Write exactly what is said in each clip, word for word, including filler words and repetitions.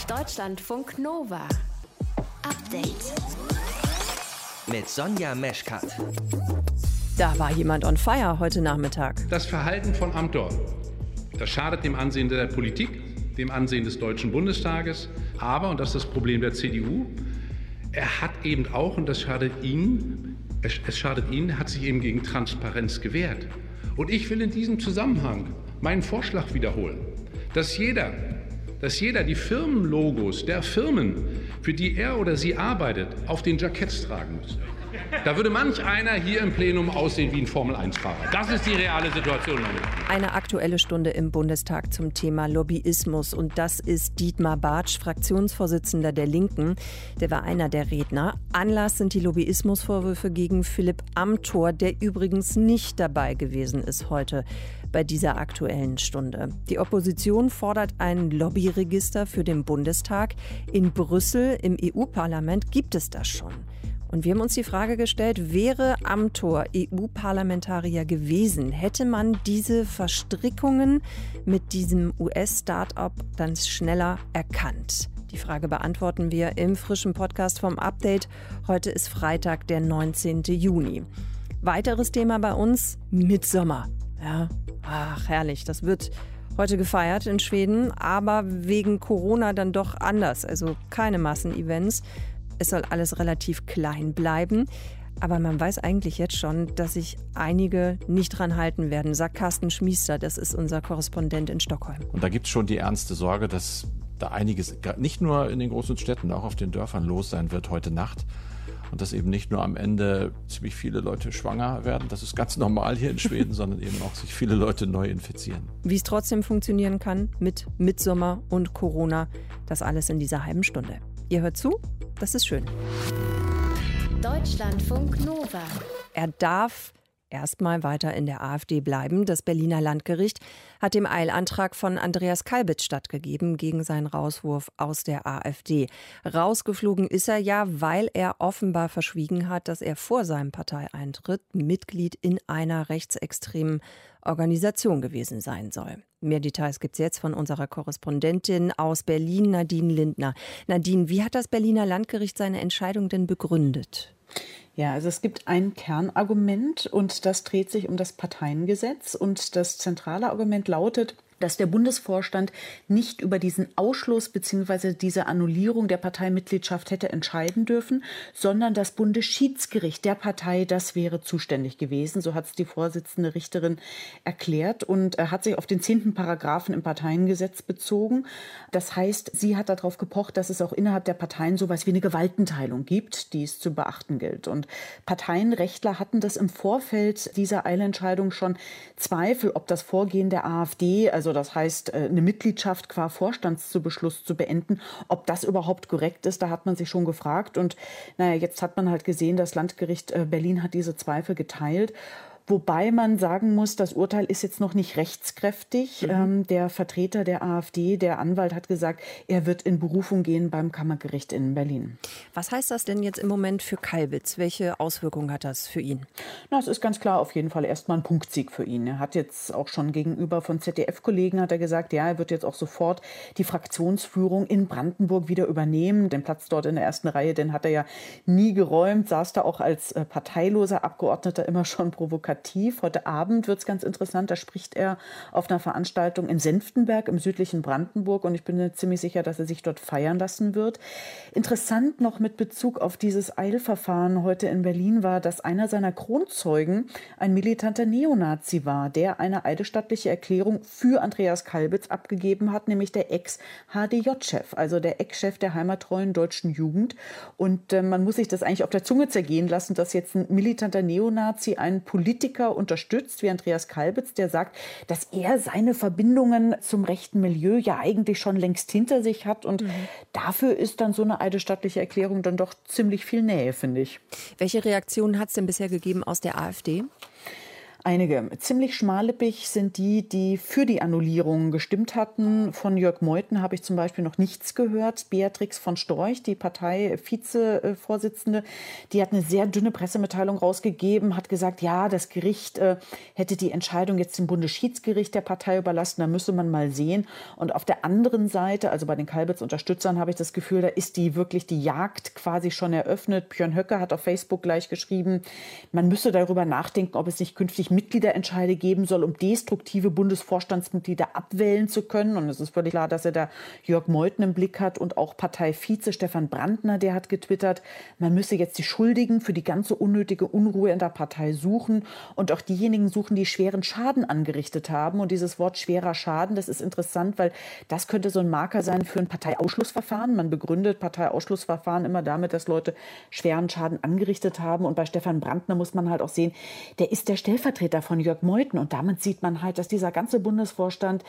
Deutschlandfunk Nova. Update. Mit Sonja Meschkat. Da war jemand on fire heute Nachmittag. Das Verhalten von Amthor, das schadet dem Ansehen der Politik, dem Ansehen des Deutschen Bundestages. Aber, und das ist das Problem der C D U, er hat eben auch, und das schadet Ihnen, es schadet Ihnen, hat sich eben gegen Transparenz gewehrt. Und ich will in diesem Zusammenhang meinen Vorschlag wiederholen, dass jeder, dass jeder die Firmenlogos der Firmen, für die er oder sie arbeitet, auf den Jacketts tragen muss. Da würde manch einer hier im Plenum aussehen wie ein Formel eins Fahrer. Das ist die reale Situation. Eine aktuelle Stunde im Bundestag zum Thema Lobbyismus. Und das ist Dietmar Bartsch, Fraktionsvorsitzender der Linken. Der war einer der Redner. Anlass sind die Lobbyismusvorwürfe gegen Philipp Amthor, der übrigens nicht dabei gewesen ist heute bei dieser aktuellen Stunde. Die Opposition fordert ein Lobbyregister für den Bundestag. In Brüssel im E U-Parlament gibt es das schon. Und wir haben uns die Frage gestellt, wäre Amthor E U-Parlamentarier gewesen, hätte man diese Verstrickungen mit diesem U S-Start-up dann schneller erkannt? Die Frage beantworten wir im frischen Podcast vom Update. Heute ist Freitag, der neunzehnten Juni. Weiteres Thema bei uns, Mitsommer. Ja, ach herrlich, das wird heute gefeiert in Schweden, aber wegen Corona dann doch anders, also keine Massenevents. Es soll alles relativ klein bleiben. Aber man weiß eigentlich jetzt schon, dass sich einige nicht dran halten werden, sagt Carsten Schmiester. Das ist unser Korrespondent in Stockholm. Und da gibt es schon die ernste Sorge, dass da einiges, nicht nur in den großen Städten, auch auf den Dörfern los sein wird heute Nacht. Und dass eben nicht nur am Ende ziemlich viele Leute schwanger werden, das ist ganz normal hier in Schweden, sondern eben auch sich viele Leute neu infizieren. Wie es trotzdem funktionieren kann mit Mitsommer und Corona, das alles in dieser halben Stunde. Ihr hört zu? Das ist schön. Deutschlandfunk Nova. Er darf erstmal weiter in der AfD bleiben. Das Berliner Landgericht hat dem Eilantrag von Andreas Kalbitz stattgegeben gegen seinen Rauswurf aus der AfD. Rausgeflogen ist er ja, weil er offenbar verschwiegen hat, dass er vor seinem Parteieintritt Mitglied in einer rechtsextremen Organisation gewesen sein soll. Mehr Details gibt es jetzt von unserer Korrespondentin aus Berlin, Nadine Lindner. Nadine, wie hat das Berliner Landgericht seine Entscheidung denn begründet? Ja, also es gibt ein Kernargument und das dreht sich um das Parteiengesetz. Und das zentrale Argument lautet, dass der Bundesvorstand nicht über diesen Ausschluss bzw. diese Annullierung der Parteimitgliedschaft hätte entscheiden dürfen, sondern das Bundesschiedsgericht der Partei, das wäre zuständig gewesen. So hat es die Vorsitzende Richterin erklärt und hat sich auf den zehnten Paragraphen im Parteiengesetz bezogen. Das heißt, sie hat darauf gepocht, dass es auch innerhalb der Parteien sowas wie eine Gewaltenteilung gibt, die es zu beachten gilt. Und Parteienrechtler hatten das im Vorfeld dieser Eilentscheidung schon Zweifel, ob das Vorgehen der AfD, also das heißt, eine Mitgliedschaft qua Vorstandsbeschluss zu beenden, ob das überhaupt korrekt ist, da hat man sich schon gefragt. Und naja, jetzt hat man halt gesehen, das Landgericht Berlin hat diese Zweifel geteilt. Wobei man sagen muss, das Urteil ist jetzt noch nicht rechtskräftig. Mhm. Ähm, der Vertreter der AfD, der Anwalt, hat gesagt, er wird in Berufung gehen beim Kammergericht in Berlin. Was heißt das denn jetzt im Moment für Kalbitz? Welche Auswirkungen hat das für ihn? Na, es ist ganz klar auf jeden Fall erstmal ein Punktsieg für ihn. Er hat jetzt auch schon gegenüber von Z D F-Kollegen hat er gesagt, ja, er wird jetzt auch sofort die Fraktionsführung in Brandenburg wieder übernehmen. Den Platz dort in der ersten Reihe, den hat er ja nie geräumt, saß da auch als äh, parteiloser Abgeordneter immer schon provokativ. Heute Abend wird es ganz interessant, da spricht er auf einer Veranstaltung in Senftenberg im südlichen Brandenburg und ich bin mir ziemlich sicher, dass er sich dort feiern lassen wird. Interessant noch mit Bezug auf dieses Eilverfahren heute in Berlin war, dass einer seiner Kronzeugen ein militanter Neonazi war, der eine eidesstattliche Erklärung für Andreas Kalbitz abgegeben hat, nämlich der Ex-H D J-Chef, also der Ex-Chef der heimattreuen deutschen Jugend. Und äh, man muss sich das eigentlich auf der Zunge zergehen lassen, dass jetzt ein militanter Neonazi einen Politiker unterstützt, wie Andreas Kalbitz, der sagt, dass er seine Verbindungen zum rechten Milieu ja eigentlich schon längst hinter sich hat. Und mhm. dafür ist dann so eine eidesstattliche Erklärung dann doch ziemlich viel Nähe, finde ich. Welche Reaktionen hat es denn bisher gegeben aus der AfD? Einige. Ziemlich schmallippig sind die, die für die Annullierung gestimmt hatten. Von Jörg Meuthen habe ich zum Beispiel noch nichts gehört. Beatrix von Storch, die Parteivizevorsitzende, die hat eine sehr dünne Pressemitteilung rausgegeben, hat gesagt, ja, das Gericht äh, hätte die Entscheidung jetzt dem Bundesschiedsgericht der Partei überlassen, da müsse man mal sehen. Und auf der anderen Seite, also bei den Kalbitz-Unterstützern, habe ich das Gefühl, da ist die wirklich die Jagd quasi schon eröffnet. Björn Höcke hat auf Facebook gleich geschrieben, man müsse darüber nachdenken, ob es nicht künftig Mitgliederentscheide geben soll, um destruktive Bundesvorstandsmitglieder abwählen zu können. Und es ist völlig klar, dass er da Jörg Meuthen im Blick hat und auch Parteivize Stefan Brandner, der hat getwittert, man müsse jetzt die Schuldigen für die ganze unnötige Unruhe in der Partei suchen und auch diejenigen suchen, die schweren Schaden angerichtet haben. Und dieses Wort schwerer Schaden, das ist interessant, weil das könnte so ein Marker sein für ein Parteiausschlussverfahren. Man begründet Parteiausschlussverfahren immer damit, dass Leute schweren Schaden angerichtet haben. Und bei Stefan Brandner muss man halt auch sehen, der ist der Stellvertreter von Jörg Meuthen. Und damit sieht man halt, dass dieser ganze Bundesvorstand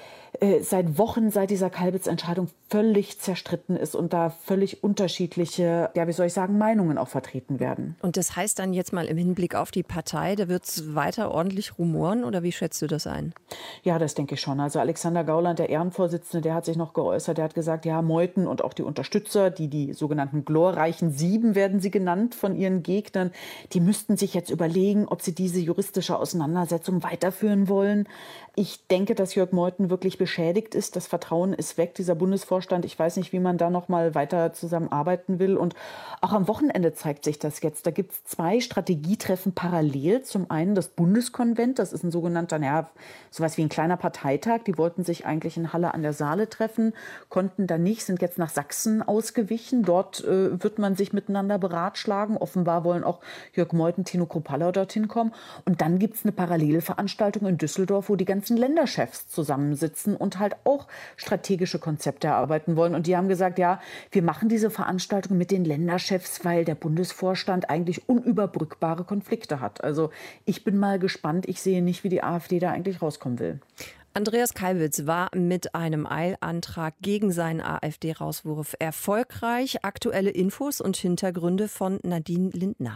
äh, seit Wochen, seit dieser Kalbitz-Entscheidung völlig zerstritten ist und da völlig unterschiedliche, ja, wie soll ich sagen, Meinungen auch vertreten werden. Und das heißt dann jetzt mal im Hinblick auf die Partei, da wird es weiter ordentlich rumoren oder wie schätzt du das ein? Ja, das denke ich schon. Also Alexander Gauland, der Ehrenvorsitzende, der hat sich noch geäußert, der hat gesagt, ja, Meuthen und auch die Unterstützer, die die sogenannten glorreichen Sieben werden sie genannt von ihren Gegnern, die müssten sich jetzt überlegen, ob sie diese juristische Auseinandersetzung weiterführen wollen. Ich denke, dass Jörg Meuthen wirklich beschädigt ist. Das Vertrauen ist weg, dieser Bundesvorstand. Ich weiß nicht, wie man da noch mal weiter zusammenarbeiten will. Und auch am Wochenende zeigt sich das jetzt. Da gibt es zwei Strategietreffen parallel. Zum einen das Bundeskonvent. Das ist ein sogenannter, naja, sowas wie ein kleiner Parteitag. Die wollten sich eigentlich in Halle an der Saale treffen, konnten da nicht, sind jetzt nach Sachsen ausgewichen. Dort äh, wird man sich miteinander beratschlagen. Offenbar wollen auch Jörg Meuthen, Tino Kruppalla dorthin kommen. Und dann gibt es eine Parallelveranstaltung in Düsseldorf, wo die ganzen Länderchefs zusammensitzen und halt auch strategische Konzepte erarbeiten wollen. Und die haben gesagt, ja, wir machen diese Veranstaltung mit den Länderchefs, weil der Bundesvorstand eigentlich unüberbrückbare Konflikte hat. Also ich bin mal gespannt. Ich sehe nicht, wie die AfD da eigentlich rauskommen will. Andreas Kalbitz war mit einem Eilantrag gegen seinen AfD-Rauswurf erfolgreich. Aktuelle Infos und Hintergründe von Nadine Lindner.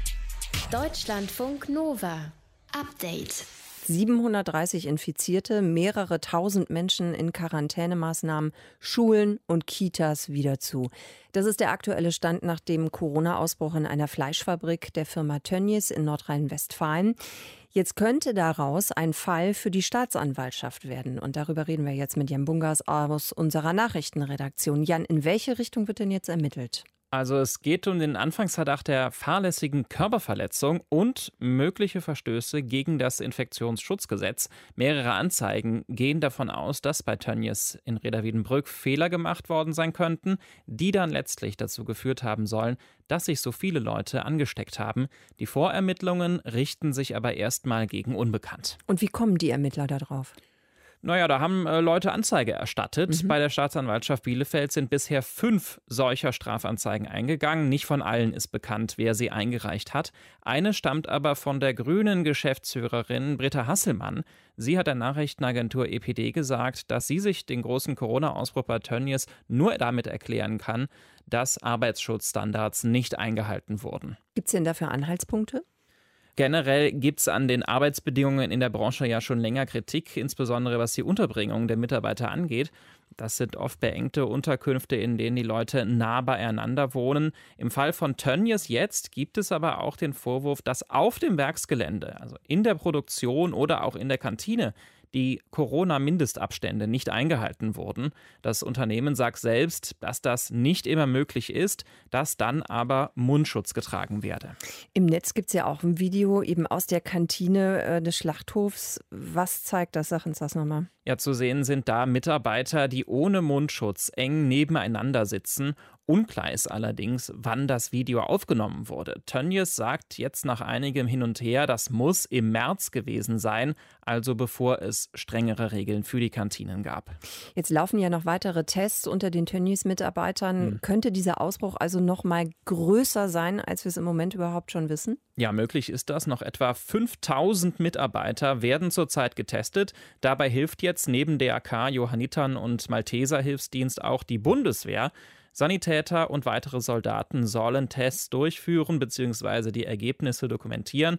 Deutschlandfunk Nova. Update. siebenhundertdreißig Infizierte, mehrere tausend Menschen in Quarantänemaßnahmen, Schulen und Kitas wieder zu. Das ist der aktuelle Stand nach dem Corona-Ausbruch in einer Fleischfabrik der Firma Tönnies in Nordrhein-Westfalen. Jetzt könnte daraus ein Fall für die Staatsanwaltschaft werden. Und darüber reden wir jetzt mit Jan Bungas aus unserer Nachrichtenredaktion. Jan, in welche Richtung wird denn jetzt ermittelt? Also es geht um den Anfangsverdacht der fahrlässigen Körperverletzung und mögliche Verstöße gegen das Infektionsschutzgesetz. Mehrere Anzeigen gehen davon aus, dass bei Tönnies in Reda-Wiedenbrück Fehler gemacht worden sein könnten, die dann letztlich dazu geführt haben sollen, dass sich so viele Leute angesteckt haben. Die Vorermittlungen richten sich aber erstmal gegen Unbekannt. Und wie kommen die Ermittler da drauf? Naja, da haben äh, Leute Anzeige erstattet. Mhm. Bei der Staatsanwaltschaft Bielefeld sind bisher fünf solcher Strafanzeigen eingegangen. Nicht von allen ist bekannt, wer sie eingereicht hat. Eine stammt aber von der grünen Geschäftsführerin Britta Hasselmann. Sie hat der Nachrichtenagentur E P D gesagt, dass sie sich den großen Corona-Ausbruch bei Tönnies nur damit erklären kann, dass Arbeitsschutzstandards nicht eingehalten wurden. Gibt es denn dafür Anhaltspunkte? Generell gibt es an den Arbeitsbedingungen in der Branche ja schon länger Kritik, insbesondere was die Unterbringung der Mitarbeiter angeht. Das sind oft beengte Unterkünfte, in denen die Leute nah beieinander wohnen. Im Fall von Tönnies jetzt gibt es aber auch den Vorwurf, dass auf dem Werksgelände, also in der Produktion oder auch in der Kantine, die Corona-Mindestabstände nicht eingehalten wurden. Das Unternehmen sagt selbst, dass das nicht immer möglich ist, dass dann aber Mundschutz getragen werde. Im Netz gibt es ja auch ein Video eben aus der Kantine äh, des Schlachthofs. Was zeigt das? Sag uns das nochmal. Ja, zu sehen sind da Mitarbeiter, die ohne Mundschutz eng nebeneinander sitzen. Unklar ist allerdings, wann das Video aufgenommen wurde. Tönnies sagt jetzt nach einigem Hin und Her, das muss im März gewesen sein, also bevor es strengere Regeln für die Kantinen gab. Jetzt laufen ja noch weitere Tests unter den Tönnies-Mitarbeitern. Hm. Könnte dieser Ausbruch also noch mal größer sein, als wir es im Moment überhaupt schon wissen? Ja, möglich ist das. Noch etwa fünftausend Mitarbeiter werden zurzeit getestet. Dabei hilft jetzt neben D R K, Johannitern und Malteser Hilfsdienst auch die Bundeswehr. Sanitäter und weitere Soldaten sollen Tests durchführen bzw. die Ergebnisse dokumentieren.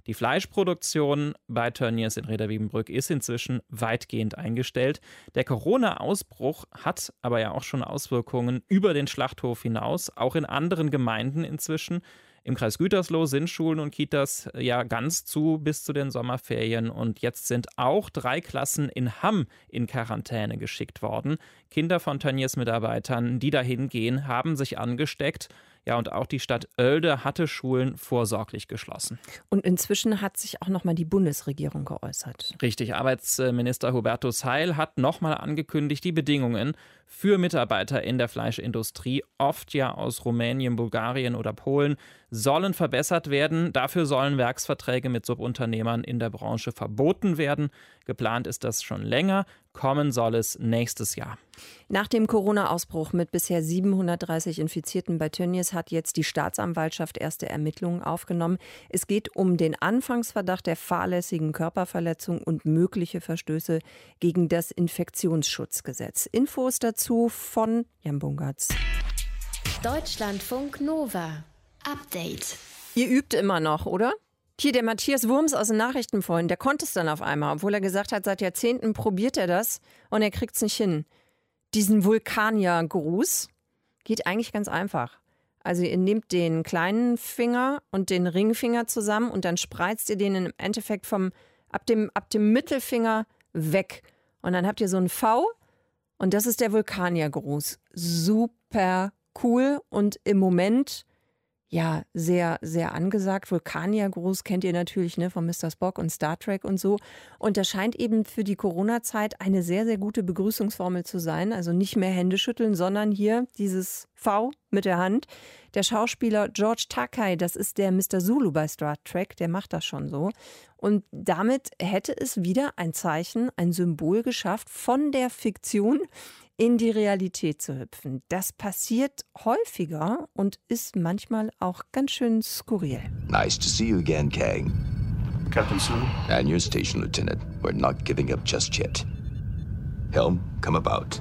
Die Fleischproduktion bei Tönnies in Rheda-Wiedenbrück ist inzwischen weitgehend eingestellt. Der Corona-Ausbruch hat aber ja auch schon Auswirkungen über den Schlachthof hinaus, auch in anderen Gemeinden inzwischen. Im Kreis Gütersloh sind Schulen und Kitas ja ganz zu bis zu den Sommerferien und jetzt sind auch drei Klassen in Hamm in Quarantäne geschickt worden. Kinder von Tönnies Mitarbeitern, die dahin gehen, haben sich angesteckt. Ja, und auch die Stadt Oelde hatte Schulen vorsorglich geschlossen. Und inzwischen hat sich auch nochmal die Bundesregierung geäußert. Richtig, Arbeitsminister Hubertus Heil hat nochmal angekündigt, die Bedingungen für Mitarbeiter in der Fleischindustrie, oft ja aus Rumänien, Bulgarien oder Polen, sollen verbessert werden. Dafür sollen Werksverträge mit Subunternehmern in der Branche verboten werden. Geplant ist das schon länger. Kommen soll es nächstes Jahr. Nach dem Corona-Ausbruch mit bisher siebenhundertdreißig Infizierten bei Tönnies hat jetzt die Staatsanwaltschaft erste Ermittlungen aufgenommen. Es geht um den Anfangsverdacht der fahrlässigen Körperverletzung und mögliche Verstöße gegen das Infektionsschutzgesetz. Infos dazu von Jan Bungartz. Deutschlandfunk Nova. Update. Ihr übt immer noch, oder? Hier, der Matthias Wurms aus den Nachrichten vorhin, der konnte es dann auf einmal, obwohl er gesagt hat, seit Jahrzehnten probiert er das und er kriegt es nicht hin. Diesen Vulkanier-Gruß geht eigentlich ganz einfach. Also ihr nehmt den kleinen Finger und den Ringfinger zusammen und dann spreizt ihr den im Endeffekt vom, ab dem, ab dem Mittelfinger weg. Und dann habt ihr so ein V und das ist der Vulkanier-Gruß. Super cool und im Moment ja, sehr, sehr angesagt. Vulkaniergruß kennt ihr natürlich, ne, von Mister Spock und Star Trek und so. Und das scheint eben für die Corona-Zeit eine sehr, sehr gute Begrüßungsformel zu sein. Also nicht mehr Hände schütteln, sondern hier dieses V mit der Hand. Der Schauspieler George Takei, das ist der Mister Zulu bei Star Trek, der macht das schon so. Und damit hätte es wieder ein Zeichen, ein Symbol geschafft, von der Fiktion in die Realität zu hüpfen. Das passiert häufiger und ist manchmal auch ganz schön skurril. Nice to see you again, Kang. Captain Sulu. And your station, Lieutenant. We're not giving up just yet. Helm, come about.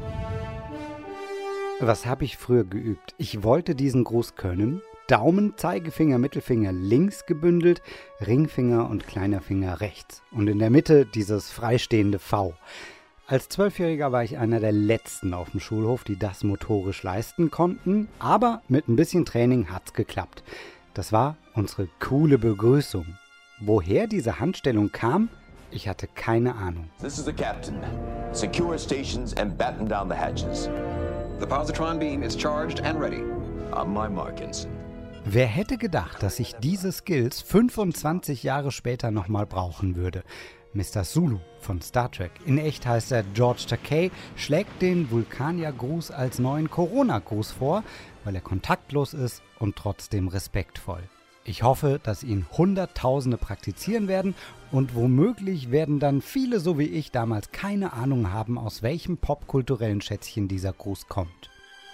Was habe ich früher geübt? Ich wollte diesen Gruß können. Daumen, Zeigefinger, Mittelfinger links gebündelt, Ringfinger und kleiner Finger rechts. Und in der Mitte dieses freistehende V. Als Zwölfjähriger war ich einer der Letzten auf dem Schulhof, die das motorisch leisten konnten. Aber mit ein bisschen Training hat's geklappt. Das war unsere coole Begrüßung. Woher diese Handstellung kam, ich hatte keine Ahnung. This is the captain. Secure stations and batten down the hatches. The positron beam is charged and ready. On my mark, Ensign. Wer hätte gedacht, dass ich diese Skills fünfundzwanzig Jahre später nochmal brauchen würde? Mister Zulu von Star Trek, in echt heißt er George Takei, schlägt den Vulkaniergruß als neuen Corona-Gruß vor, weil er kontaktlos ist und trotzdem respektvoll. Ich hoffe, dass ihn Hunderttausende praktizieren werden und womöglich werden dann viele so wie ich damals keine Ahnung haben, aus welchem popkulturellen Schätzchen dieser Gruß kommt.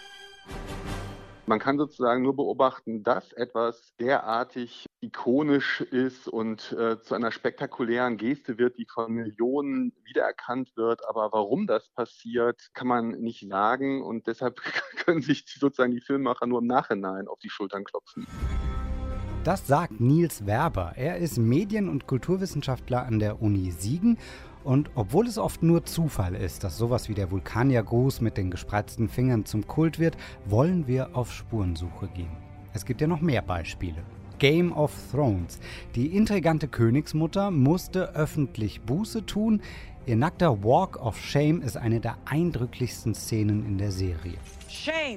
Man kann sozusagen nur beobachten, dass etwas derartig ikonisch ist und äh, zu einer spektakulären Geste wird, die von Millionen wiedererkannt wird. Aber warum das passiert, kann man nicht sagen. Und deshalb können sich sozusagen die Filmemacher nur im Nachhinein auf die Schultern klopfen. Das sagt Nils Werber. Er ist Medien- und Kulturwissenschaftler an der Uni Siegen. Und obwohl es oft nur Zufall ist, dass sowas wie der Vulkaniergruß mit den gespreizten Fingern zum Kult wird, wollen wir auf Spurensuche gehen. Es gibt ja noch mehr Beispiele. Game of Thrones. Die intrigante Königsmutter musste öffentlich Buße tun. Ihr nackter Walk of Shame ist eine der eindrücklichsten Szenen in der Serie. Shame!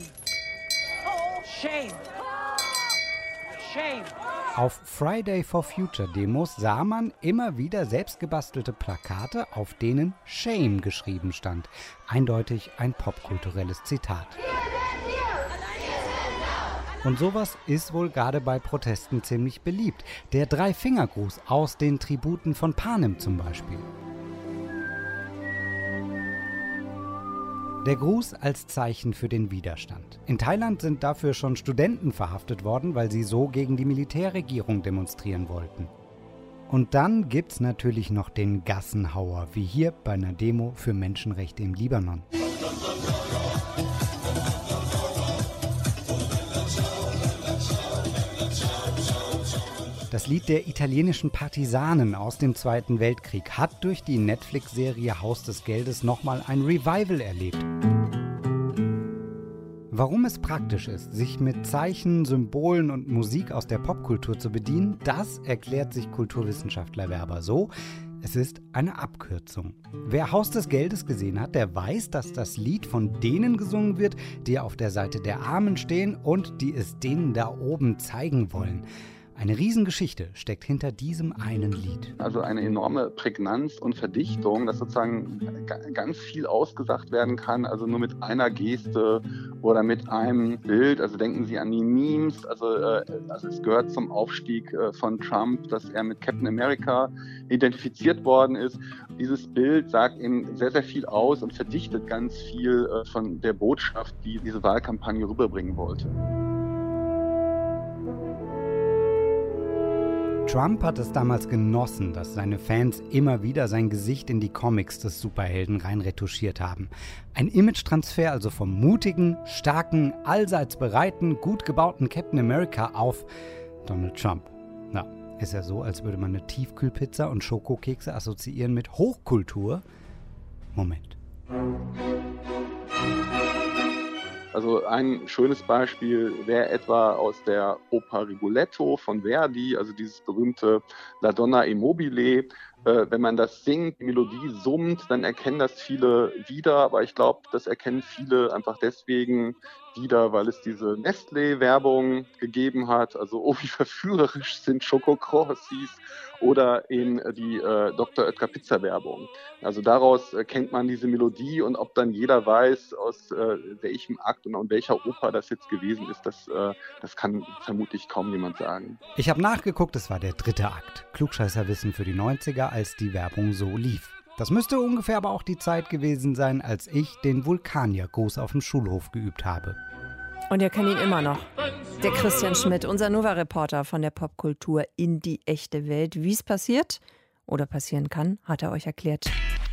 Shame! Shame! Auf Friday for Future Demos sah man immer wieder selbstgebastelte Plakate, auf denen Shame geschrieben stand. Eindeutig ein popkulturelles Zitat. Und sowas ist wohl gerade bei Protesten ziemlich beliebt. Der Drei-Finger-Gruß aus den Tributen von Panem zum Beispiel. Der Gruß als Zeichen für den Widerstand. In Thailand sind dafür schon Studenten verhaftet worden, weil sie so gegen die Militärregierung demonstrieren wollten. Und dann gibt's natürlich noch den Gassenhauer, wie hier bei einer Demo für Menschenrechte im Libanon. Das Das Lied der italienischen Partisanen aus dem Zweiten Weltkrieg hat durch die Netflix-Serie Haus des Geldes nochmal ein Revival erlebt. Warum es praktisch ist, sich mit Zeichen, Symbolen und Musik aus der Popkultur zu bedienen, das erklärt sich Kulturwissenschaftler Werber so: Es ist eine Abkürzung. Wer Haus des Geldes gesehen hat, der weiß, dass das Lied von denen gesungen wird, die auf der Seite der Armen stehen und die es denen da oben zeigen wollen. Eine Riesengeschichte steckt hinter diesem einen Lied. Also eine enorme Prägnanz und Verdichtung, dass sozusagen ganz viel ausgesagt werden kann, also nur mit einer Geste oder mit einem Bild. Also denken Sie an die Memes, also, äh, also es gehört zum Aufstieg äh, von Trump, dass er mit Captain America identifiziert worden ist. Dieses Bild sagt eben sehr, sehr viel aus und verdichtet ganz viel äh, von der Botschaft, die diese Wahlkampagne rüberbringen wollte. Trump hat es damals genossen, dass seine Fans immer wieder sein Gesicht in die Comics des Superhelden reinretuschiert haben. Ein Image-Transfer also vom mutigen, starken, allseits bereiten, gut gebauten Captain America auf Donald Trump. Na, ist ja so, als würde man eine Tiefkühlpizza und Schokokekse assoziieren mit Hochkultur. Moment. Also ein schönes Beispiel wäre etwa aus der Oper Rigoletto von Verdi, also dieses berühmte La Donna e Mobile. Äh, wenn man das singt, die Melodie summt, dann erkennen das viele wieder, aber ich glaube, das erkennen viele einfach deswegen wieder, weil es diese Nestlé-Werbung gegeben hat, also oh, wie verführerisch sind Schokokrossis, oder eben die äh, Doktor Oetker Pizza-Werbung. Also daraus äh, kennt man diese Melodie, und ob dann jeder weiß, aus äh, welchem Akt und in welcher Oper das jetzt gewesen ist, das, äh, das kann vermutlich kaum jemand sagen. Ich habe nachgeguckt, es war der dritte Akt. Klugscheißerwissen für die neunziger, als die Werbung so lief. Das müsste ungefähr aber auch die Zeit gewesen sein, als ich den Vulkaniergruß auf dem Schulhof geübt habe. Und ihr kennt ihn immer noch. Der Christian Schmidt, unser Nova-Reporter von der Popkultur in die echte Welt. Wie es passiert oder passieren kann, hat er euch erklärt.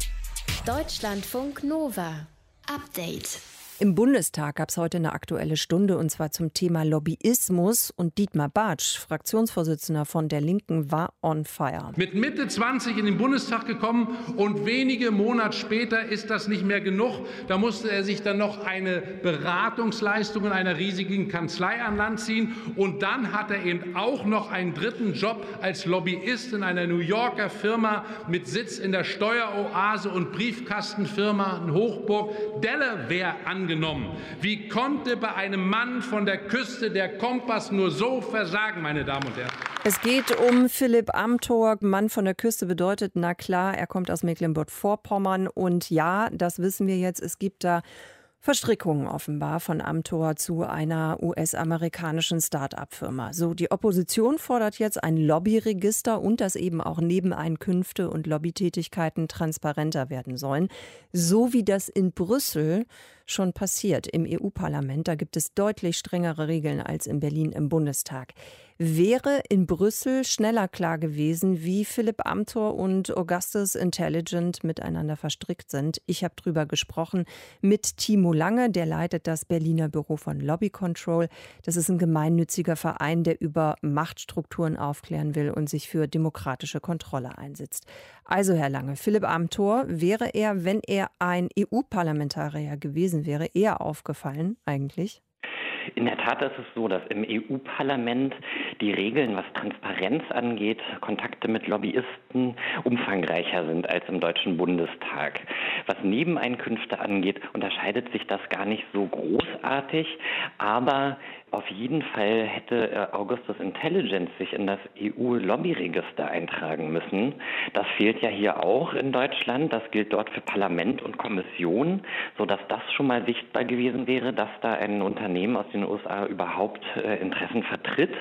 Deutschlandfunk Nova. Update. Im Bundestag gab es heute eine Aktuelle Stunde, und zwar zum Thema Lobbyismus. Und Dietmar Bartsch, Fraktionsvorsitzender von der Linken, war on fire. Mit Mitte zwanzig in den Bundestag gekommen, und wenige Monate später ist das nicht mehr genug. Da musste er sich dann noch eine Beratungsleistung in einer riesigen Kanzlei an Land ziehen. Und dann hat er eben auch noch einen dritten Job als Lobbyist in einer New Yorker Firma mit Sitz in der Steueroase und Briefkastenfirma in Hochburg Delaware angenommen. Wie konnte bei einem Mann von der Küste der Kompass nur so versagen, meine Damen und Herren? Es geht um Philipp Amthor. Mann von der Küste bedeutet, na klar, er kommt aus Mecklenburg-Vorpommern. Und ja, das wissen wir jetzt, es gibt da Verstrickungen offenbar von Amthor zu einer U S-amerikanischen Start-up-Firma. So, die Opposition fordert jetzt ein Lobbyregister und dass eben auch Nebeneinkünfte und Lobbytätigkeiten transparenter werden sollen. So wie das in Brüssel schon passiert im E U-Parlament. Da gibt es deutlich strengere Regeln als in Berlin im Bundestag. Wäre in Brüssel schneller klar gewesen, wie Philipp Amthor und Augustus Intelligent miteinander verstrickt sind. Ich habe drüber gesprochen mit Timo Lange, der leitet das Berliner Büro von Lobby Control. Das ist ein gemeinnütziger Verein, der über Machtstrukturen aufklären will und sich für demokratische Kontrolle einsetzt. Also Herr Lange, Philipp Amthor, wäre er, wenn er ein E U-Parlamentarier gewesen wäre, eher aufgefallen eigentlich? In der Tat ist es so, dass im E U-Parlament die Regeln, was Transparenz angeht, Kontakte mit Lobbyisten umfangreicher sind als im Deutschen Bundestag. Was Nebeneinkünfte angeht, unterscheidet sich das gar nicht so großartig, aber auf jeden Fall hätte Augustus Intelligent sich in das E U-Lobbyregister eintragen müssen. Das fehlt ja hier auch in Deutschland. Das gilt dort für Parlament und Kommission, sodass das schon mal sichtbar gewesen wäre, dass da ein Unternehmen aus den U S A überhaupt äh, Interessen vertritt.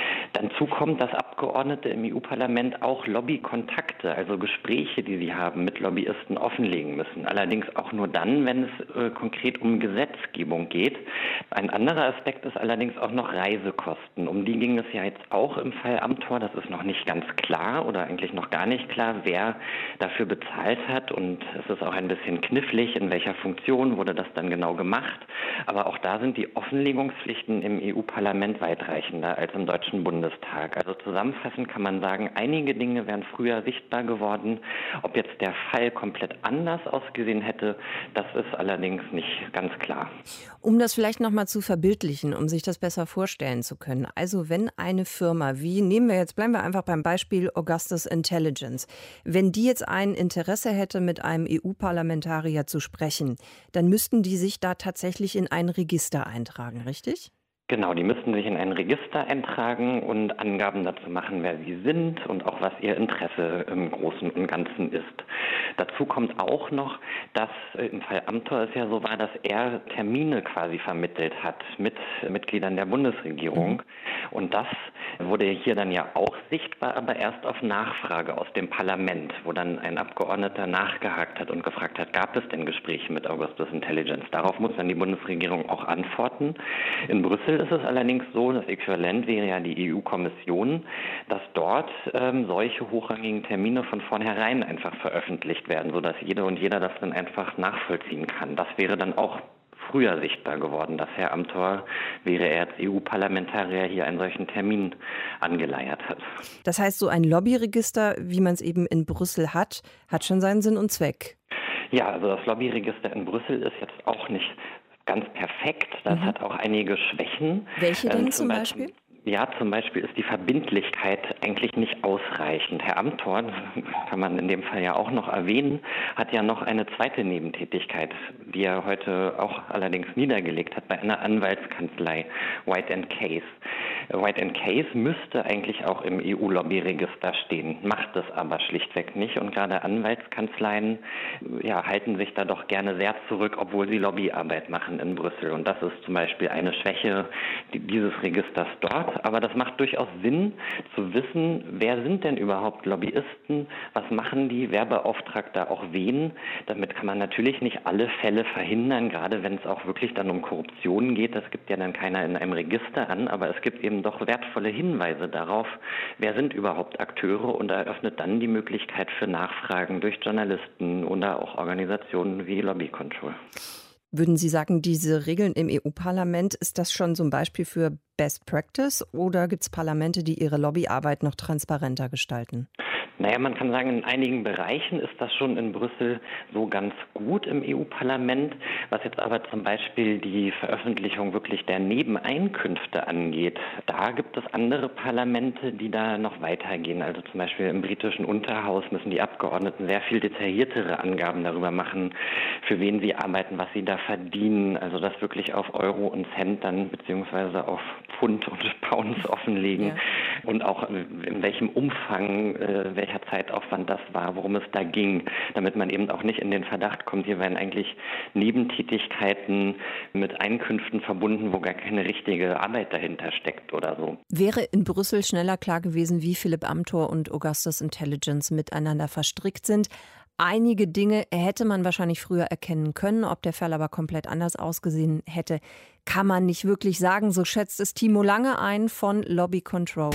Dazu kommt, dass Abgeordnete im E U-Parlament auch Lobbykontakte, also Gespräche, die sie haben, mit Lobbyisten offenlegen müssen. Allerdings auch nur dann, wenn es äh, konkret um Gesetzgebung geht. Ein anderer Aspekt ist allerdings auch noch Reisekosten. Um die ging es ja jetzt auch im Fall Amthor. Das ist noch nicht ganz klar oder eigentlich noch gar nicht klar, wer dafür bezahlt hat. Und es ist auch ein bisschen knifflig, in welcher Funktion wurde das dann genau gemacht. Aber auch da sind die Offenlegungspflichten im E U-Parlament weitreichender als im Deutschen Bundestag. Bundestag. Also zusammenfassend kann man sagen, einige Dinge wären früher sichtbar geworden. Ob jetzt der Fall komplett anders ausgesehen hätte, das ist allerdings nicht ganz klar. Um das vielleicht nochmal zu verbildlichen, um sich das besser vorstellen zu können. Also wenn eine Firma wie, nehmen wir jetzt, bleiben wir einfach beim Beispiel Augustus Intelligence, wenn die jetzt ein Interesse hätte, mit einem E U-Parlamentarier zu sprechen, dann müssten die sich da tatsächlich in ein Register eintragen, richtig? Genau, die müssten sich in ein Register eintragen und Angaben dazu machen, wer sie sind und auch was ihr Interesse im Großen und Ganzen ist. Dazu kommt auch noch, dass im Fall Amthor es ja so war, dass er Termine quasi vermittelt hat mit Mitgliedern der Bundesregierung. Mhm. Und das wurde hier dann ja auch sichtbar, aber erst auf Nachfrage aus dem Parlament, wo dann ein Abgeordneter nachgehakt hat und gefragt hat, gab es denn Gespräche mit Augustus Intelligence? Darauf muss dann die Bundesregierung auch antworten. In Brüssel ist es allerdings so, das Äquivalent wäre ja die E U-Kommission, dass dort ähm, solche hochrangigen Termine von vornherein einfach veröffentlicht werden, sodass jede und jeder das dann einfach nachvollziehen kann. Das wäre dann auch früher sichtbar geworden, dass Herr Amthor, wäre er als E U-Parlamentarier, hier einen solchen Termin angeleiert hat. Das heißt, so ein Lobbyregister, wie man es eben in Brüssel hat, hat schon seinen Sinn und Zweck. Ja, also das Lobbyregister in Brüssel ist jetzt auch nicht ganz perfekt. Das mhm. hat auch einige Schwächen. Welche denn ähm, zum, zum Beispiel? Beispiel? Ja, zum Beispiel ist die Verbindlichkeit eigentlich nicht ausreichend. Herr Amthor, kann man in dem Fall ja auch noch erwähnen, hat ja noch eine zweite Nebentätigkeit, die er heute auch allerdings niedergelegt hat bei einer Anwaltskanzlei, White and Case. White and Case müsste eigentlich auch im E U-Lobbyregister stehen, macht es aber schlichtweg nicht. Und gerade Anwaltskanzleien ja, halten sich da doch gerne sehr zurück, obwohl sie Lobbyarbeit machen in Brüssel. Und das ist zum Beispiel eine Schwäche dieses Registers dort. Aber das macht durchaus Sinn, zu wissen, wer sind denn überhaupt Lobbyisten, was machen die, wer beauftragt da auch wen. Damit kann man natürlich nicht alle Fälle verhindern, gerade wenn es auch wirklich dann um Korruption geht. Das gibt ja dann keiner in einem Register an, aber es gibt eben doch wertvolle Hinweise darauf, wer sind überhaupt Akteure und eröffnet dann die Möglichkeit für Nachfragen durch Journalisten oder auch Organisationen wie Lobby Control. Würden Sie sagen, diese Regeln im E U-Parlament, ist das schon so ein Beispiel für Best Practice oder gibt es Parlamente, die ihre Lobbyarbeit noch transparenter gestalten? Naja, man kann sagen, in einigen Bereichen ist das schon in Brüssel so ganz gut im E U-Parlament. Was jetzt aber zum Beispiel die Veröffentlichung wirklich der Nebeneinkünfte angeht, da gibt es andere Parlamente, die da noch weitergehen. Also zum Beispiel im britischen Unterhaus müssen die Abgeordneten sehr viel detailliertere Angaben darüber machen, für wen sie arbeiten, was sie da verdienen. Also das wirklich auf Euro und Cent dann beziehungsweise auf Pfund und Pounds offenlegen. Ja. Und auch in welchem Umfang, äh, welcher Zeitaufwand das war, worum es da ging, damit man eben auch nicht in den Verdacht kommt, hier werden eigentlich Nebentätigkeiten mit Einkünften verbunden, wo gar keine richtige Arbeit dahinter steckt oder so. Wäre in Brüssel schneller klar gewesen, wie Philipp Amthor und Augustus Intelligence miteinander verstrickt sind. Einige Dinge hätte man wahrscheinlich früher erkennen können, ob der Fall aber komplett anders ausgesehen hätte, kann man nicht wirklich sagen, so schätzt es Timo Lange ein von Lobby Control.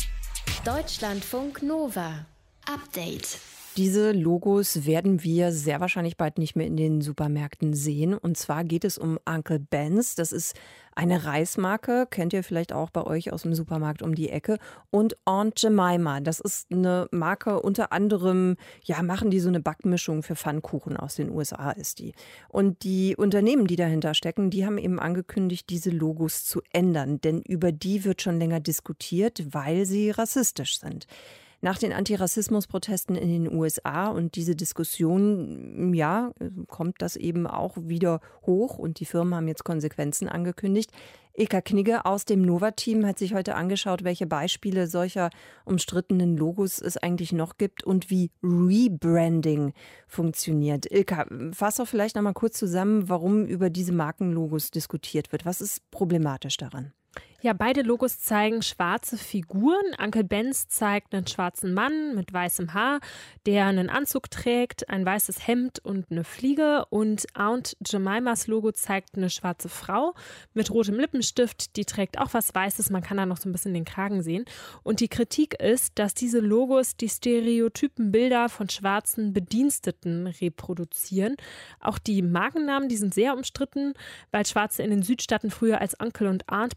Deutschlandfunk Nova. Update. Diese Logos werden wir sehr wahrscheinlich bald nicht mehr in den Supermärkten sehen. Und zwar geht es um Uncle Ben's. Das ist eine Reismarke, kennt ihr vielleicht auch bei euch aus dem Supermarkt um die Ecke. Und Aunt Jemima, das ist eine Marke, unter anderem, ja, machen die so eine Backmischung für Pfannkuchen aus den U S A ist die. Und die Unternehmen, die dahinter stecken, die haben eben angekündigt, diese Logos zu ändern. Denn über die wird schon länger diskutiert, weil sie rassistisch sind. Nach den Antirassismus-Protesten in den U S A und diese Diskussion, ja, kommt das eben auch wieder hoch und die Firmen haben jetzt Konsequenzen angekündigt. Ilka Knigge aus dem Nova-Team hat sich heute angeschaut, welche Beispiele solcher umstrittenen Logos es eigentlich noch gibt und wie Rebranding funktioniert. Ilka, fass doch vielleicht noch mal kurz zusammen, warum über diese Markenlogos diskutiert wird. Was ist problematisch daran? Ja, beide Logos zeigen schwarze Figuren. Uncle Ben's zeigt einen schwarzen Mann mit weißem Haar, der einen Anzug trägt, ein weißes Hemd und eine Fliege. Und Aunt Jemimas Logo zeigt eine schwarze Frau mit rotem Lippenstift. Die trägt auch was Weißes, man kann da noch so ein bisschen den Kragen sehen. Und die Kritik ist, dass diese Logos die stereotypen Bilder von schwarzen Bediensteten reproduzieren. Auch die Markennamen, die sind sehr umstritten, weil Schwarze in den Südstaaten früher als Onkel und Aunt bezeichnet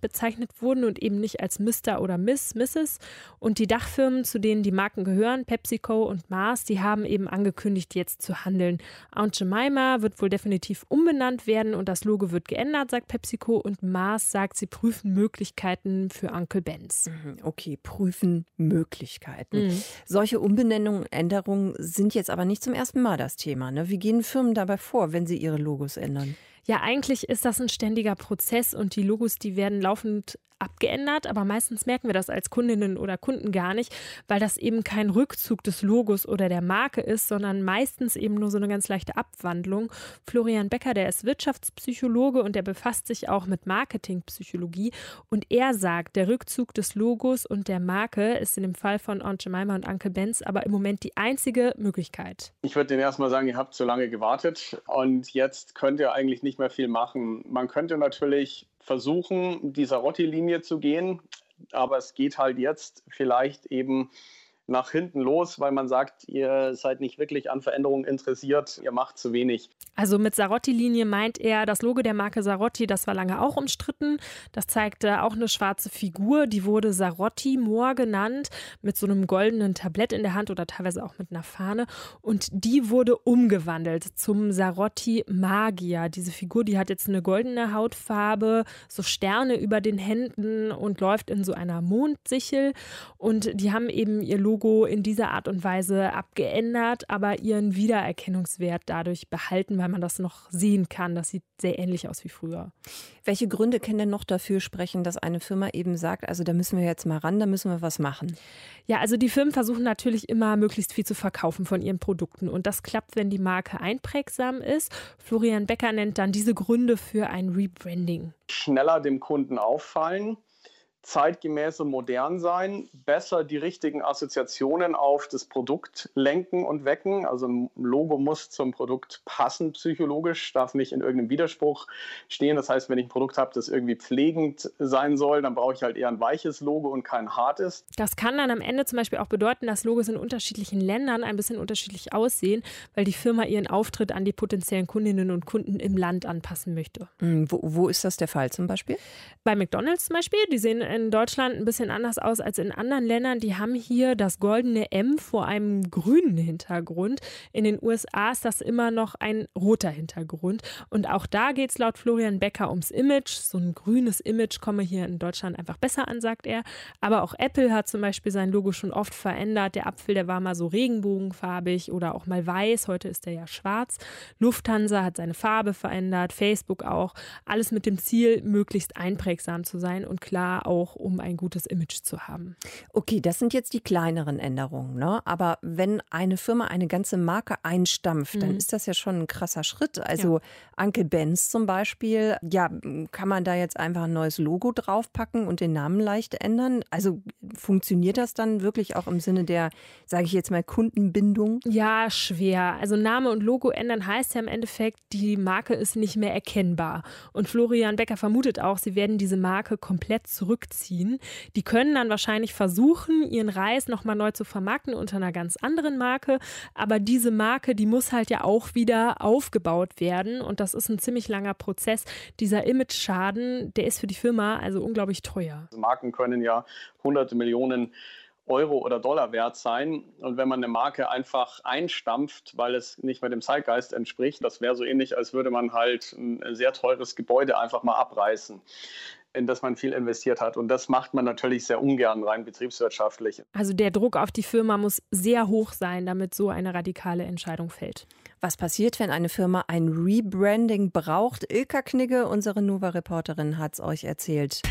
bezeichnet wurden und eben nicht als Mister oder Miss, Misses. Und die Dachfirmen, zu denen die Marken gehören, PepsiCo und Mars, die haben eben angekündigt, jetzt zu handeln. Aunt Jemima wird wohl definitiv umbenannt werden und das Logo wird geändert, sagt PepsiCo. Und Mars sagt, sie prüfen Möglichkeiten für Uncle Ben's. Okay, prüfen Möglichkeiten. Mhm. Solche Umbenennungen, Änderungen sind jetzt aber nicht zum ersten Mal das Thema. Ne? Wie gehen Firmen dabei vor, wenn sie ihre Logos ändern? Ja, eigentlich ist das ein ständiger Prozess und die Logos, die werden laufend abgeändert, aber meistens merken wir das als Kundinnen oder Kunden gar nicht, weil das eben kein Rückzug des Logos oder der Marke ist, sondern meistens eben nur so eine ganz leichte Abwandlung. Florian Becker, der ist Wirtschaftspsychologe und der befasst sich auch mit Marketingpsychologie und er sagt, der Rückzug des Logos und der Marke ist in dem Fall von Aunt Jemima und Uncle Ben's aber im Moment die einzige Möglichkeit. Ich würde denen erstmal sagen, ihr habt zu lange gewartet und jetzt könnt ihr eigentlich nicht mehr viel machen. Man könnte natürlich versuchen, die Sarotti-Linie zu gehen, aber es geht halt jetzt vielleicht eben nach hinten los, weil man sagt, ihr seid nicht wirklich an Veränderungen interessiert, ihr macht zu wenig. Also mit Sarotti-Linie meint er, das Logo der Marke Sarotti, das war lange auch umstritten. Das zeigte auch eine schwarze Figur, die wurde Sarotti-Moor genannt, mit so einem goldenen Tablett in der Hand oder teilweise auch mit einer Fahne. Und die wurde umgewandelt zum Sarotti-Magier. Diese Figur, die hat jetzt eine goldene Hautfarbe, so Sterne über den Händen und läuft in so einer Mondsichel. Und die haben eben ihr Logo in dieser Art und Weise abgeändert, aber ihren Wiedererkennungswert dadurch behalten, weil man das noch sehen kann. Das sieht sehr ähnlich aus wie früher. Welche Gründe können denn noch dafür sprechen, dass eine Firma eben sagt, also da müssen wir jetzt mal ran, da müssen wir was machen? Ja, also die Firmen versuchen natürlich immer, möglichst viel zu verkaufen von ihren Produkten. Und das klappt, wenn die Marke einprägsam ist. Florian Becker nennt dann diese Gründe für ein Rebranding. Schneller dem Kunden auffallen, zeitgemäß und modern sein, besser die richtigen Assoziationen auf das Produkt lenken und wecken. Also ein Logo muss zum Produkt passen psychologisch, darf nicht in irgendeinem Widerspruch stehen. Das heißt, wenn ich ein Produkt habe, das irgendwie pflegend sein soll, dann brauche ich halt eher ein weiches Logo und kein hartes. Das kann dann am Ende zum Beispiel auch bedeuten, dass Logos in unterschiedlichen Ländern ein bisschen unterschiedlich aussehen, weil die Firma ihren Auftritt an die potenziellen Kundinnen und Kunden im Land anpassen möchte. Wo, wo ist das der Fall zum Beispiel? Bei McDonald's zum Beispiel, die sehen in Deutschland ein bisschen anders aus als in anderen Ländern. Die haben hier das goldene M vor einem grünen Hintergrund. In den U S A ist das immer noch ein roter Hintergrund. Und auch da geht es laut Florian Becker ums Image. So ein grünes Image komme hier in Deutschland einfach besser an, sagt er. Aber auch Apple hat zum Beispiel sein Logo schon oft verändert. Der Apfel, der war mal so regenbogenfarbig oder auch mal weiß. Heute ist er ja schwarz. Lufthansa hat seine Farbe verändert. Facebook auch. Alles mit dem Ziel, möglichst einprägsam zu sein und klar auch, um ein gutes Image zu haben. Okay, das sind jetzt die kleineren Änderungen, ne? Aber wenn eine Firma eine ganze Marke einstampft, mhm. dann ist das ja schon ein krasser Schritt. Also ja. Uncle Ben's zum Beispiel, ja, kann man da jetzt einfach ein neues Logo draufpacken und den Namen leicht ändern? Also funktioniert das dann wirklich auch im Sinne der, sage ich jetzt mal, Kundenbindung? Ja, schwer. Also Name und Logo ändern heißt ja im Endeffekt, die Marke ist nicht mehr erkennbar. Und Florian Becker vermutet auch, sie werden diese Marke komplett zurückziehen. Die können dann wahrscheinlich versuchen, ihren Reis nochmal neu zu vermarkten unter einer ganz anderen Marke. Aber diese Marke, die muss halt ja auch wieder aufgebaut werden. Und das ist ein ziemlich langer Prozess. Dieser Image-Schaden, der ist für die Firma also unglaublich teuer. Marken können ja hunderte Millionen Euro oder Dollar wert sein. Und wenn man eine Marke einfach einstampft, weil es nicht mehr dem Zeitgeist entspricht, das wäre so ähnlich, als würde man halt ein sehr teures Gebäude einfach mal abreißen, in das man viel investiert hat. Und das macht man natürlich sehr ungern rein betriebswirtschaftlich. Also der Druck auf die Firma muss sehr hoch sein, damit so eine radikale Entscheidung fällt. Was passiert, wenn eine Firma ein Rebranding braucht? Ilka Knigge, unsere Nova-Reporterin, hat es euch erzählt.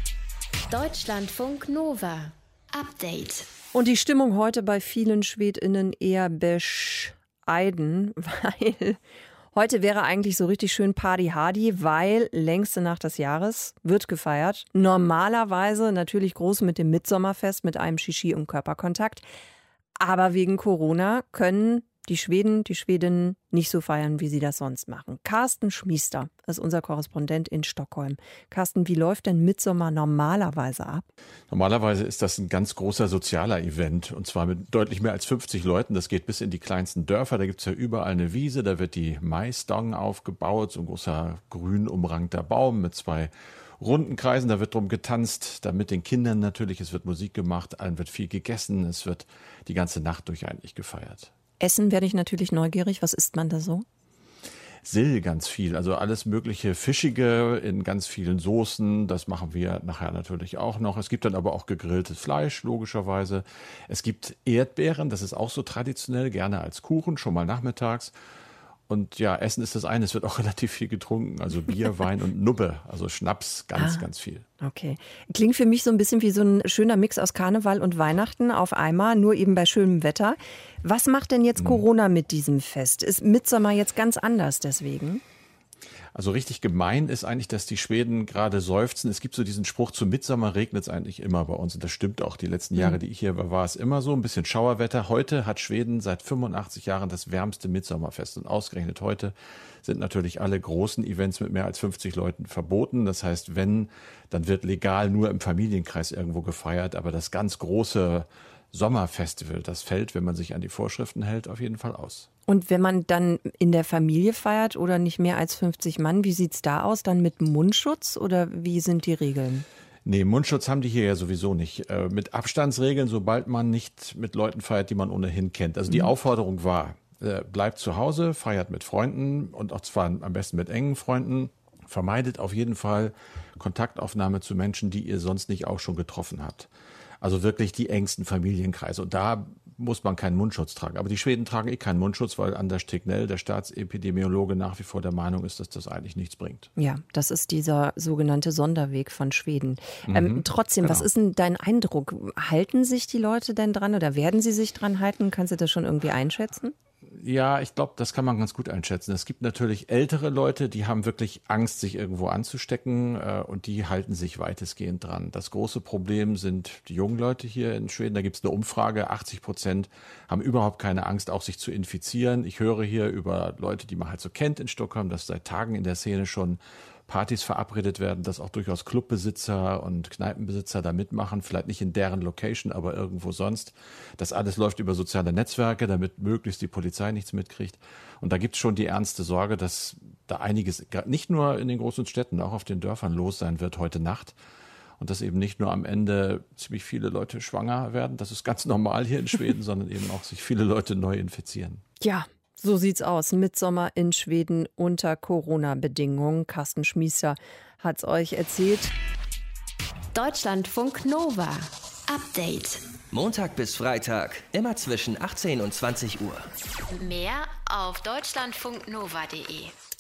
Deutschlandfunk Nova. Update. Und die Stimmung heute bei vielen SchwedInnen eher bescheiden, weil heute wäre eigentlich so richtig schön Party-Hardy, weil längste Nacht des Jahres wird gefeiert. Normalerweise natürlich groß mit dem Mitsommerfest, mit einem Shishi und Körperkontakt. Aber wegen Corona können die Schweden, die Schwedinnen nicht so feiern, wie sie das sonst machen. Carsten Schmiester ist unser Korrespondent in Stockholm. Carsten, wie läuft denn Mitsommer normalerweise ab? Normalerweise ist das ein ganz großer sozialer Event und zwar mit deutlich mehr als fünfzig Leuten. Das geht bis in die kleinsten Dörfer. Da gibt es ja überall eine Wiese, da wird die Maisdong aufgebaut, so ein großer grün umrankter Baum mit zwei runden Kreisen, da wird drum getanzt, da mit den Kindern natürlich, es wird Musik gemacht, allen wird viel gegessen, es wird die ganze Nacht durch eigentlich gefeiert. Essen werde ich natürlich neugierig. Was isst man da so? Sill ganz viel, also alles mögliche Fischige in ganz vielen Soßen, das machen wir nachher natürlich auch noch. Es gibt dann aber auch gegrilltes Fleisch, logischerweise. Es gibt Erdbeeren, das ist auch so traditionell, gerne als Kuchen, schon mal nachmittags. Und ja, Essen ist das eine, es wird auch relativ viel getrunken, also Bier, Wein und Nubbe, also Schnaps, ganz, ah, ganz viel. Okay. Klingt für mich so ein bisschen wie so ein schöner Mix aus Karneval und Weihnachten auf einmal, nur eben bei schönem Wetter. Was macht denn jetzt Corona mit diesem Fest? Ist Mittsommer jetzt ganz anders deswegen? Also richtig gemein ist eigentlich, dass die Schweden gerade seufzen. Es gibt so diesen Spruch, zum Mittsommer regnet es eigentlich immer bei uns. Und das stimmt auch. Die letzten Jahre, die ich hier war, war es immer so. Ein bisschen Schauerwetter. Heute hat Schweden seit fünfundachtzig Jahren das wärmste Mittsommerfest. Und ausgerechnet heute sind natürlich alle großen Events mit mehr als fünfzig Leuten verboten. Das heißt, wenn, dann wird legal nur im Familienkreis irgendwo gefeiert. Aber das ganz große Sommerfestival, das fällt, wenn man sich an die Vorschriften hält, auf jeden Fall aus. Und wenn man dann in der Familie feiert oder nicht mehr als fünfzig Mann, wie sieht es da aus? Dann mit Mundschutz oder wie sind die Regeln? Nee, Mundschutz haben die hier ja sowieso nicht. Äh, mit Abstandsregeln, sobald man nicht mit Leuten feiert, die man ohnehin kennt. Also die mhm. Aufforderung war, äh, bleibt zu Hause, feiert mit Freunden und auch zwar am besten mit engen Freunden. Vermeidet auf jeden Fall Kontaktaufnahme zu Menschen, die ihr sonst nicht auch schon getroffen habt. Also wirklich die engsten Familienkreise. Und da muss man keinen Mundschutz tragen. Aber die Schweden tragen eh keinen Mundschutz, weil Anders Tegnell, der Staatsepidemiologe, nach wie vor der Meinung ist, dass das eigentlich nichts bringt. Ja, das ist dieser sogenannte Sonderweg von Schweden. Mhm, ähm, trotzdem, genau. Was ist denn dein Eindruck? Halten sich die Leute denn dran oder werden sie sich dran halten? Kannst du das schon irgendwie einschätzen? Ja, ich glaube, das kann man ganz gut einschätzen. Es gibt natürlich ältere Leute, die haben wirklich Angst, sich irgendwo anzustecken äh, und die halten sich weitestgehend dran. Das große Problem sind die jungen Leute hier in Schweden. Da gibt es eine Umfrage, achtzig Prozent haben überhaupt keine Angst, auch sich zu infizieren. Ich höre hier über Leute, die man halt so kennt in Stockholm, dass seit Tagen in der Szene schon Partys verabredet werden, dass auch durchaus Clubbesitzer und Kneipenbesitzer da mitmachen, vielleicht nicht in deren Location, aber irgendwo sonst. Das alles läuft über soziale Netzwerke, damit möglichst die Polizei nichts mitkriegt. Und da gibt es schon die ernste Sorge, dass da einiges, nicht nur in den großen Städten, auch auf den Dörfern los sein wird heute Nacht. Und dass eben nicht nur am Ende ziemlich viele Leute schwanger werden, das ist ganz normal hier in Schweden, sondern eben auch sich viele Leute neu infizieren. Ja. So sieht's aus. Mittsommer in Schweden unter Corona-Bedingungen. Carsten Schmiester hat's euch erzählt. Deutschlandfunk Nova. Update. Montag bis Freitag, immer zwischen achtzehn und zwanzig Uhr. Mehr auf deutschlandfunknova punkt de.